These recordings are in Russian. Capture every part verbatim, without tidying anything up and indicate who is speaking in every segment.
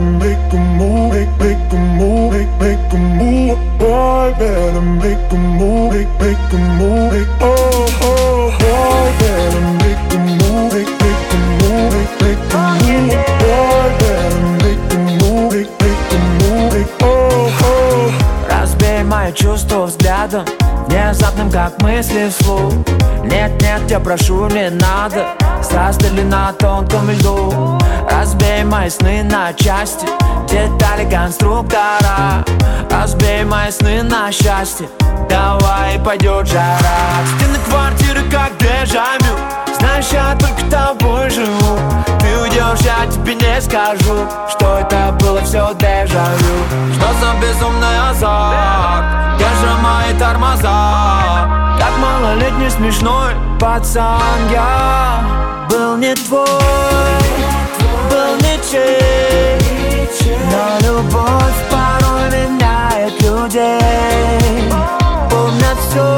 Speaker 1: better make a move, make, make a move, make, make a move. Boy, better make a move, make, make a move, make, oh, oh. Boy, better make a move, make, make a move, make, make a move. Boy, better make a move, make, make a move, make, oh, oh.
Speaker 2: Разбей мои чувства взглядом, внезапным, как мысли вслух. Нет, нет, я прошу, не надо, застыли на тонком льду. Разбей мои сны на части, детали конструктора. Разбей мои сны на счастье, давай пойдет жара. Стены квартиры как дежавю, знаешь, я только тобой живу. Ты уйдешь, я тебе не скажу, что это было все дежавю. Что за безумный азарт, где же мои тормоза? Как малолетний смешной пацан я был не твой, был ничей. Но любовь порой меняет людей. Помнят все,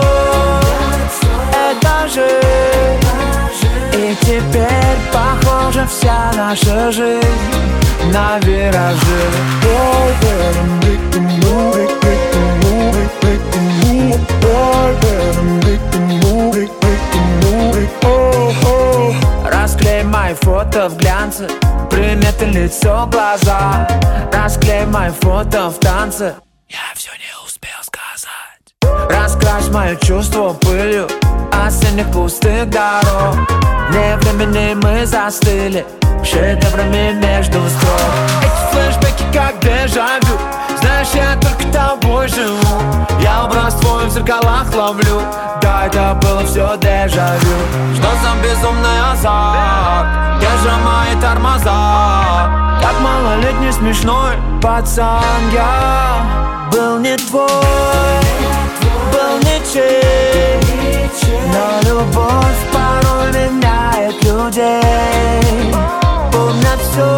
Speaker 2: это жизнь. И теперь похожа вся наша жизнь на виражи.
Speaker 1: Boy, better make a move, make, make a move, make, make a move. Boy, better make a move, make, make a move, make, oh, oh.
Speaker 2: Расклей мои фото в глянце, приметы лицо, глаза. Расклей мои фото в танце, я все не успел сказать. Раскрась мои чувства пылью осенних пустых дорог. Вне времени мы застыли шедеврами между строк. Эти флешбеки как дежавю, знаешь, я только тобой живу. Я образ твой в зеркалах ловлю, да, это было все дежавю. Что за безумный азарт, где же мои тормоза? Как малолетний смешной пацан я был не твой, был ничей. Но любовь порой меняет людей. Помнят все,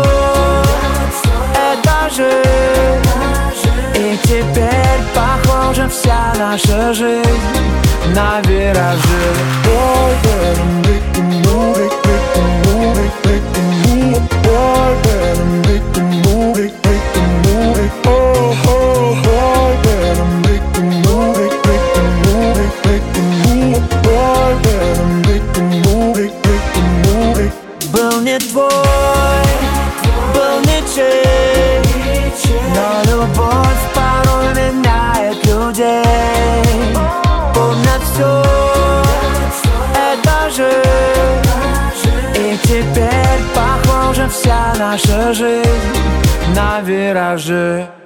Speaker 2: это жизнь. И теперь похожа вся наша жизнь на виражи.
Speaker 1: Boy, better make a move, make, make a move, make, make a move. Boy, better make a move, make, make a move, make, oh, oh. Boy, better make a move, make, make a move, make, make a move. Boy, better make a move, make, make a move, make.
Speaker 2: Был не твой, был ничей. Но любовь порой меняет людей. Помнят все, это жизнь. И теперь похожа вся наша жизнь на виражи.